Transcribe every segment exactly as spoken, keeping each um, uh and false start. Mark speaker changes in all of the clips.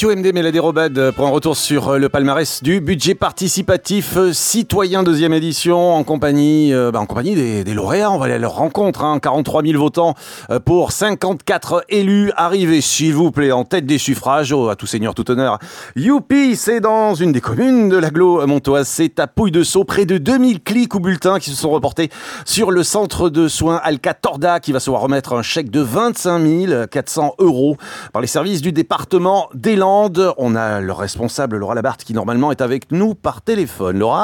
Speaker 1: Radio M D Mélodie Robad pour un retour sur le palmarès du budget participatif citoyen deuxième édition en compagnie, euh, bah en compagnie des, des lauréats. On va aller à leur rencontre, hein, quarante-trois mille votants pour cinquante-quatre élus arrivés, s'il vous plaît, en tête des suffrages. Oh, à tout seigneur, tout honneur. Youpi, c'est dans une des communes de l'agglo montoise, c'est à Pouille-de-Sceaux, près de deux mille clics ou bulletins qui se sont reportés sur le centre de soins Alca Torda qui va se voir remettre un chèque de vingt-cinq mille quatre cents euros par les services du département des Landes. On a le responsable, Laura Labarthe, qui normalement est avec nous par téléphone. Laura ?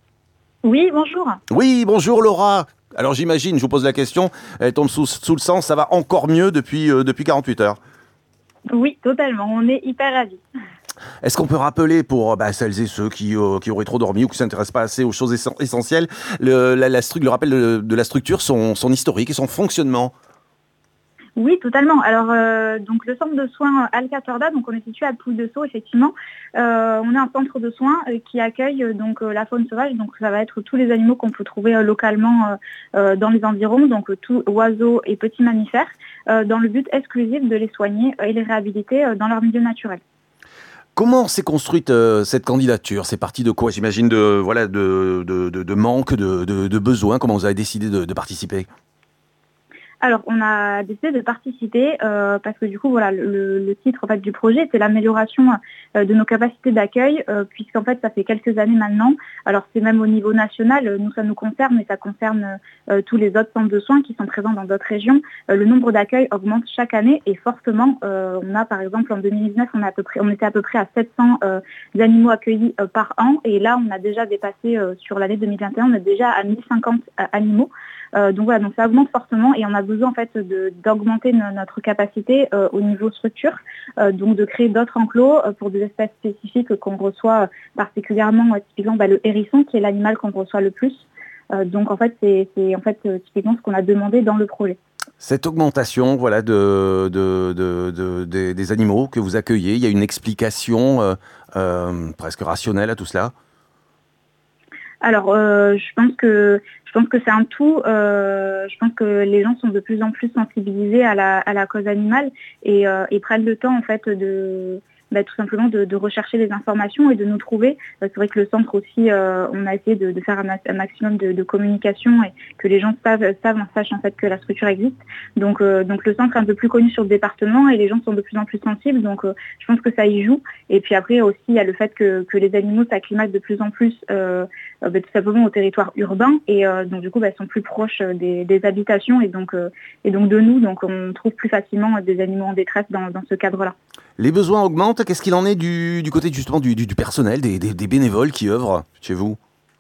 Speaker 2: Oui, bonjour.
Speaker 1: Oui, bonjour Laura. Alors j'imagine, je vous pose la question, elle tombe sous, sous le sens, ça va encore mieux depuis, euh, depuis quarante-huit heures.
Speaker 2: Oui, totalement, on est hyper ravis.
Speaker 1: Est-ce qu'on peut rappeler pour bah, celles et ceux qui, euh, qui auraient trop dormi ou qui ne s'intéressent pas assez aux choses essentielles, le, la, la, le rappel de, de la structure, son, son historique et son fonctionnement?
Speaker 2: Oui, totalement. Alors, euh, donc le centre de soins Alca Torda, donc on est situé à Pouille-de-Sceaux, effectivement. Euh, on est un centre de soins euh, qui accueille euh, donc euh, la faune sauvage. Donc ça va être tous les animaux qu'on peut trouver euh, localement euh, dans les environs, donc euh, tous oiseaux et petits mammifères, euh, dans le but exclusif de les soigner euh, et les réhabiliter euh, dans leur milieu naturel.
Speaker 1: Comment s'est construite euh, cette candidature? C'est parti de quoi? J'imagine de voilà de, de, de, de manque, de, de, de besoin. Comment vous avez décidé de, de participer?
Speaker 2: Alors, on a décidé de participer euh, parce que du coup, voilà, le, le titre en fait, du projet, c'est l'amélioration euh, de nos capacités d'accueil, euh, puisqu'en fait, ça fait quelques années maintenant. Alors, c'est même au niveau national, nous, ça nous concerne, mais ça concerne euh, tous les autres centres de soins qui sont présents dans d'autres régions. Euh, le nombre d'accueils augmente chaque année et fortement. Euh, on a, par exemple, en deux mille dix-neuf, on, a à peu près, on était à peu près à sept cents euh, animaux accueillis euh, par an. Et là, on a déjà dépassé, euh, sur l'année deux mille vingt et un, on est déjà à mille cinquante euh, animaux. Euh, donc voilà, donc ça augmente fortement et on a besoin en fait de, d'augmenter no, notre capacité euh, au niveau structure, euh, donc de créer d'autres enclos euh, pour des espèces spécifiques qu'on reçoit euh, particulièrement, euh, typiquement bah, le hérisson qui est l'animal qu'on reçoit le plus. Euh, donc en fait c'est, c'est en fait euh, typiquement ce qu'on a demandé dans le projet.
Speaker 1: Cette augmentation voilà, de, de, de, de, de, des animaux que vous accueillez, il y a une explication euh, euh, presque rationnelle à tout cela?
Speaker 2: Alors, euh, je pense que je pense que c'est un tout. Euh, je pense que les gens sont de plus en plus sensibilisés à la, à la cause animale et, euh, et prennent le temps en fait de bah, tout simplement de, de rechercher les informations et de nous trouver. Euh, c'est vrai que le centre aussi, euh, on a essayé de, de faire un, un maximum de, de communication et que les gens savent, savent, sachent en fait que la structure existe. Donc, euh, donc le centre est un peu plus connu sur le département et les gens sont de plus en plus sensibles. Donc, euh, je pense que ça y joue. Et puis après aussi, il y a le fait que, que les animaux s'acclimatent de plus en plus. Euh, Euh, bah, tout simplement au territoire urbain et euh, donc du coup bah, sont plus proches euh, des, des habitations et donc, euh, et donc de nous, donc on trouve plus facilement des animaux en détresse dans, dans ce cadre-là.
Speaker 1: Les besoins augmentent, qu'est-ce qu'il en est du, du côté justement du, du, du personnel, des, des, des bénévoles qui œuvrent chez vous?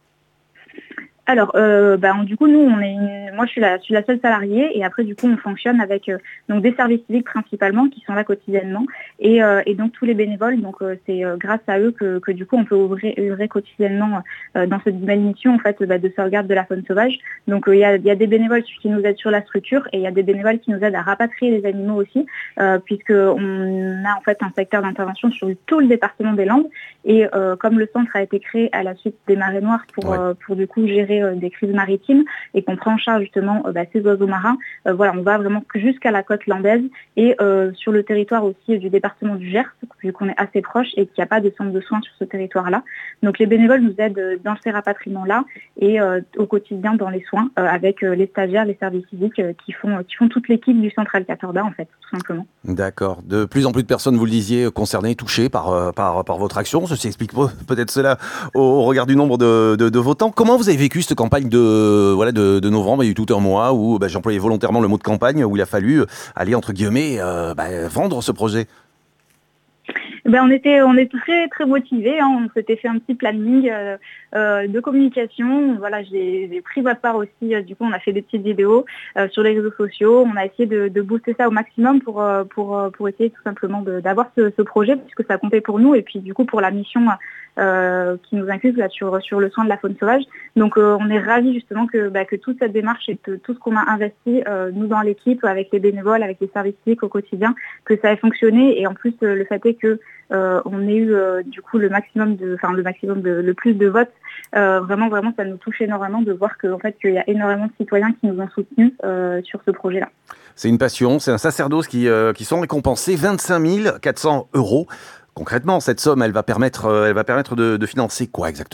Speaker 2: Alors, euh, bah, du coup, nous, on est une... moi, je suis, la, je suis la seule salariée et après, du coup, on fonctionne avec euh, donc des services civiques principalement qui sont là quotidiennement et, euh, et donc tous les bénévoles. Donc, euh, c'est euh, grâce à eux que, que du coup, on peut ouvrir, œuvrer quotidiennement euh, dans cette belle mission en fait bah, de sauvegarde de la faune sauvage. Donc, il euh, y, y a des bénévoles qui nous aident sur la structure et il y a des bénévoles qui nous aident à rapatrier les animaux aussi, euh, puisque on a en fait un secteur d'intervention sur tout le département des Landes et euh, comme le centre a été créé à la suite des marées noires pour ouais. euh, pour du coup gérer des crises maritimes et qu'on prend en charge justement euh, bah, ces oiseaux marins. Euh, voilà, on va vraiment jusqu'à la côte landaise et euh, sur le territoire aussi euh, du département du Gers, vu qu'on est assez proche et qu'il n'y a pas de centre de soins sur ce territoire-là. Donc les bénévoles nous aident euh, dans ces rapatriements-là et euh, au quotidien dans les soins euh, avec euh, les stagiaires, les services civiques euh, qui font qui font toute l'équipe du centre Alca Torda en fait, tout simplement.
Speaker 1: D'accord. De plus en plus de personnes, vous le disiez, concernées, touchées par, euh, par, par votre action. Ceci explique peut-être cela au, au regard du nombre de, de, de votants. Comment vous avez vécu cette campagne de, voilà, de, de novembre? Il y a eu tout un mois où bah, j'employais volontairement le mot de campagne, où il a fallu aller, entre guillemets, euh, bah, vendre ce projet.
Speaker 2: Ben, on était on est très très motivés, hein. On s'était fait un petit planning euh, euh, de communication. Voilà, j'ai, j'ai pris votre part aussi. Euh, du coup, on a fait des petites vidéos euh, sur les réseaux sociaux. On a essayé de, de booster ça au maximum pour euh, pour pour essayer tout simplement de, d'avoir ce, ce projet puisque ça comptait pour nous et puis du coup pour la mission euh, qui nous inclut là sur sur le soin de la faune sauvage. Donc euh, on est ravis justement que bah, que toute cette démarche et que tout ce qu'on a investi euh, nous dans l'équipe avec les bénévoles, avec les services civiques au quotidien, que ça ait fonctionné et en plus euh, le fait est que Euh, on a eu euh, du coup le maximum de, enfin le maximum de, le plus de votes. Euh, vraiment, vraiment, ça nous touche énormément de voir que, en fait, qu'il y a énormément de citoyens qui nous ont soutenus euh, sur ce projet-là.
Speaker 1: C'est une passion, c'est un sacerdoce qui, euh, qui sont récompensés vingt-cinq mille quatre cents euros. concrètement, cette somme, elle va permettre, euh, elle va permettre de, de financer quoi exactement ?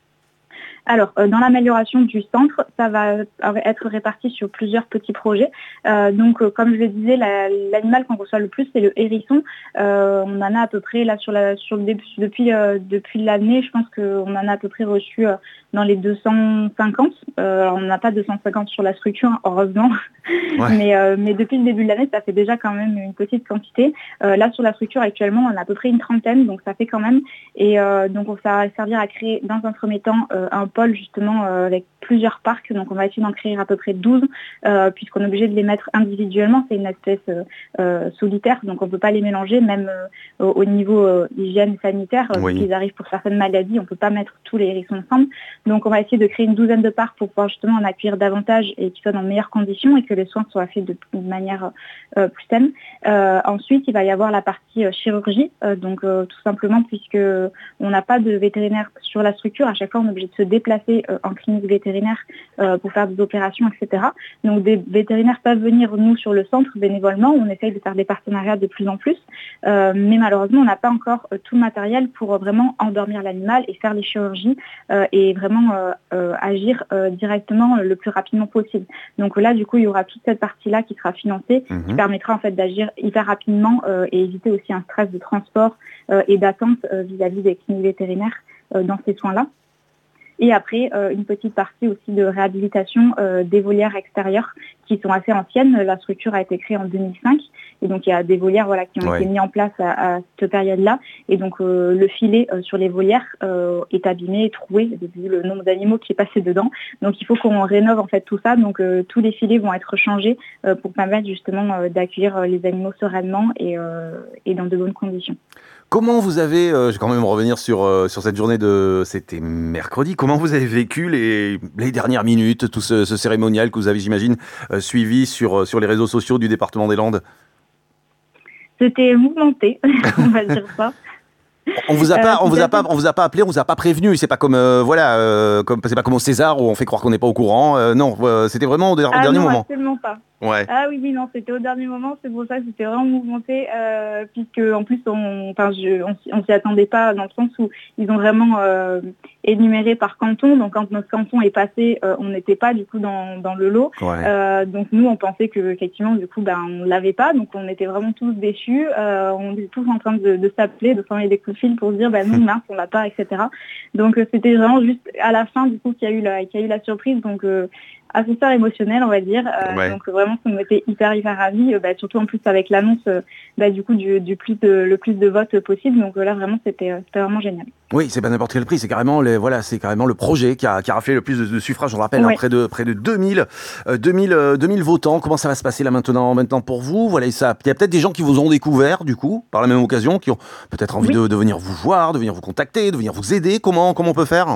Speaker 2: Alors, euh, dans l'amélioration du centre, ça va être réparti sur plusieurs petits projets. Euh, donc, euh, comme je le disais, la, l'animal qu'on reçoit le plus, c'est le hérisson. Euh, on en a à peu près, là, sur la, sur le début, depuis, euh, depuis l'année, je pense qu'on en a à peu près reçu euh, dans les deux cent cinquante. Euh, alors, on n'a pas deux cent cinquante sur la structure, hein, heureusement. Ouais. mais, euh, mais depuis le début de l'année, ça fait déjà quand même une petite quantité. Euh, là, sur la structure, actuellement, on a à peu près une trentaine, donc ça fait quand même. Et euh, donc, ça va servir à créer, dans un premier temps, euh, un pôle justement euh, avec plusieurs parcs, donc on va essayer d'en créer à peu près douze euh, puisqu'on est obligé de les mettre individuellement, c'est une espèce euh, euh, solitaire, donc on ne peut pas les mélanger, même euh, au niveau euh, hygiène sanitaire, euh, oui. Ils arrivent pour certaines maladies, on ne peut pas mettre tous les hérissons ensemble, donc on va essayer de créer une douzaine de parcs pour pouvoir justement en accueillir davantage et qu'ils soient dans de meilleures conditions et que les soins soient faits de, de manière euh, plus saine. Euh, ensuite, il va y avoir la partie euh, chirurgie, euh, donc euh, tout simplement puisque on n'a pas de vétérinaire sur la structure, à chaque fois on est obligé de se déplacer euh, en clinique vétérinaire euh, pour faire des opérations, et cetera. Donc des vétérinaires peuvent venir, nous, sur le centre, bénévolement. On essaye de faire des partenariats de plus en plus. Euh, mais malheureusement, on n'a pas encore euh, tout le matériel pour euh, vraiment endormir l'animal et faire les chirurgies euh, et vraiment euh, euh, agir euh, directement euh, le plus rapidement possible. Donc là, du coup, il y aura toute cette partie-là qui sera financée, mmh. qui permettra en fait d'agir hyper rapidement euh, et éviter aussi un stress de transport euh, et d'attente euh, vis-à-vis des cliniques vétérinaires euh, dans ces soins-là. Et après, euh, une petite partie aussi de réhabilitation euh, des volières extérieures qui sont assez anciennes. La structure a été créée en deux mille cinq. Et donc, il y a des volières voilà, qui ont ouais. été mises en place à, à cette période-là. Et donc, euh, le filet euh, sur les volières euh, est abîmé, troué, vu le nombre d'animaux qui est passé dedans. Donc, il faut qu'on rénove en fait tout ça. Donc, euh, tous les filets vont être changés euh, pour permettre justement euh, d'accueillir euh, les animaux sereinement et, euh, et dans de bonnes conditions.
Speaker 1: Comment vous avez, euh, je vais quand même revenir sur, euh, sur cette journée de, c'était mercredi, comment vous avez vécu les, les dernières minutes, tout ce, ce cérémonial que vous avez, j'imagine, euh, suivi sur, sur les réseaux sociaux du département des Landes ?
Speaker 2: C'était mouvementé, on va dire ça.
Speaker 1: On vous a pas, euh, on vous a pas, on vous a pas appelé, on vous a pas prévenu. C'est pas comme, euh, voilà, euh, comme, c'est pas comme au César où on fait croire qu'on n'est pas au courant. Euh, non, euh, c'était vraiment au, au
Speaker 2: ah
Speaker 1: dernier
Speaker 2: non,
Speaker 1: moment.
Speaker 2: Absolument pas.
Speaker 1: Ouais.
Speaker 2: Ah oui, oui, non, c'était au dernier moment, c'est pour ça que c'était vraiment mouvementé, euh, puisque en plus, on, enfin, je, on, on s'y attendait pas dans le sens où ils ont vraiment euh, énuméré par canton. Donc, quand notre canton est passé, euh, on n'était pas du coup dans, dans le lot. Ouais. Euh, donc, nous, on pensait que effectivement, du coup, ben, on l'avait pas. Donc, on était vraiment tous déçus. Euh, on était tous en train de, de s'appeler, de s'envoyer des coups de fil pour se dire, ben non, mince, on l'a pas, et cetera. Donc, euh, c'était vraiment juste à la fin, du coup, qu'il y a eu la, qu'il y a eu la surprise. Donc, euh, ascenseur émotionnel, on va dire. Euh, ouais. Donc vraiment, on était hyper hyper ravis, euh, bah, surtout en plus avec l'annonce euh, bah, du coup du, du plus de le plus de votes possible. Donc euh, là vraiment, c'était, euh, c'était vraiment génial.
Speaker 1: Oui, c'est pas n'importe quel prix, c'est carrément les, voilà, c'est carrément le projet qui a qui a raflé le plus de, de suffrages. On le rappelle, ouais. hein, près de près de deux mille votants. Comment ça va se passer là maintenant maintenant pour vous ? Voilà, ça. Il y a peut-être des gens qui vous ont découvert du coup par la même occasion, qui ont peut-être envie oui. de, de venir vous voir, de venir vous contacter, de venir vous aider. Comment comment on peut faire ?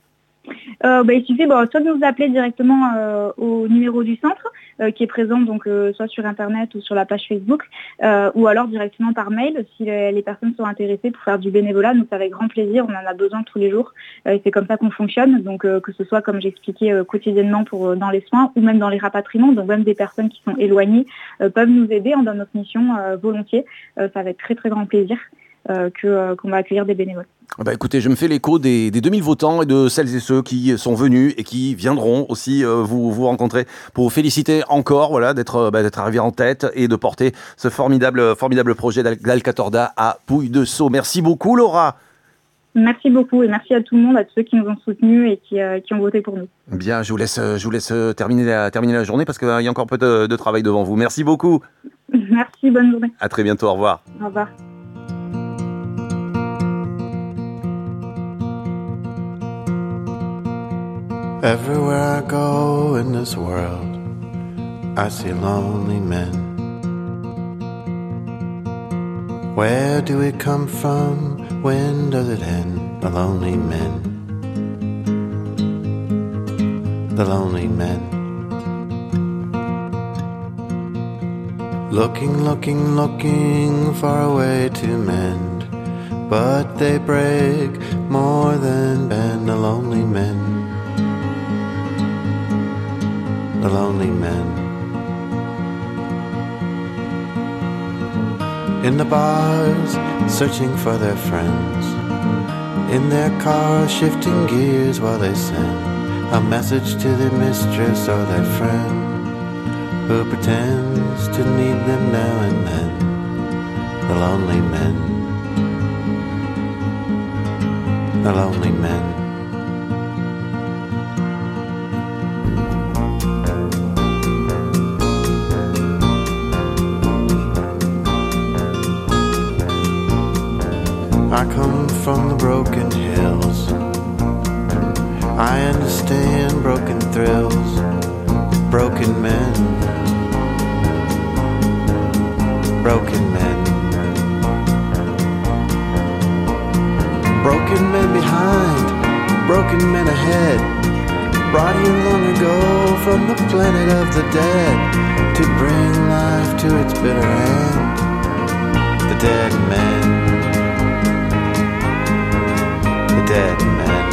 Speaker 2: Euh, bah, il suffit bon, soit de nous appeler directement euh, au numéro du centre euh, qui est présent donc euh, soit sur internet ou sur la page Facebook euh, ou alors directement par mail si les, les personnes sont intéressées pour faire du bénévolat. Donc avec grand plaisir, on en a besoin tous les jours euh, et c'est comme ça qu'on fonctionne. Donc euh, que ce soit comme j'expliquais euh, quotidiennement pour euh, dans les soins ou même dans les rapatriements. Donc même des personnes qui sont éloignées euh, peuvent nous aider hein, dans notre mission euh, volontiers. Euh, ça va être très très grand plaisir. Euh, que, euh, qu'on va accueillir des bénévoles.
Speaker 1: Bah écoutez, je me fais l'écho des, des deux mille votants et de celles et ceux qui sont venus et qui viendront aussi euh, vous, vous rencontrer pour vous féliciter encore voilà, d'être, bah, d'être arrivé en tête et de porter ce formidable, formidable projet d'Alcatorda à Pouille-de-Sceaux. Merci beaucoup Laura.
Speaker 2: Merci beaucoup et merci à tout le monde, à tous ceux qui nous ont soutenus et qui, euh, qui ont voté pour nous.
Speaker 1: Bien, je vous laisse, je vous laisse terminer, la, terminer la journée parce qu'il y a encore un peu de, de travail devant vous. Merci beaucoup.
Speaker 2: Merci, bonne journée.
Speaker 1: À très bientôt, au revoir.
Speaker 2: Au revoir.
Speaker 3: Everywhere I go in this world, I see lonely men. Where do we come from? When does it end? The lonely men. The lonely men. Looking, looking, looking for a way to mend, but they break more than bend. The lonely men. The lonely men. in the bars, searching for their friends, in their cars, shifting gears while they send a message to their mistress or their friend who pretends to need them now and then. The lonely men, the lonely men. I come from the broken hills. I understand broken thrills, broken men, broken men, broken men behind, broken men ahead, brought here long ago from the planet of the dead to bring life to its bitter end. The dead men, the dead men.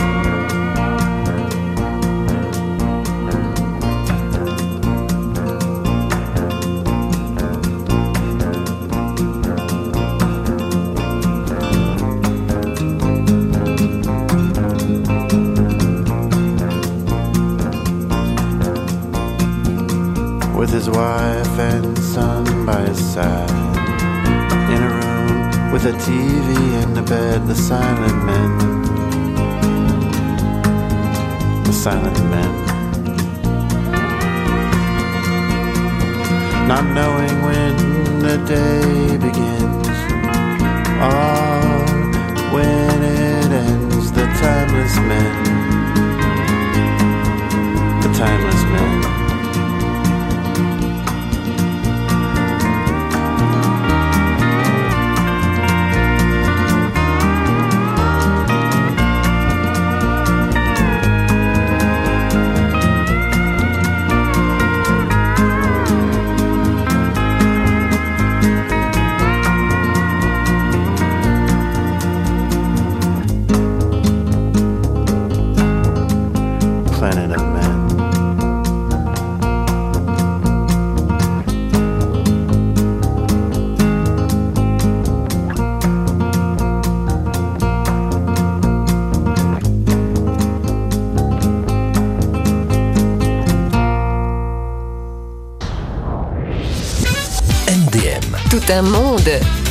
Speaker 3: With his wife and son by his side, in a room with a T V and a bed, the silent men, the silent men, not knowing when the day begins or when it ends. The timeless men, the timeless men. Planet of men.
Speaker 4: M D M. Tout un monde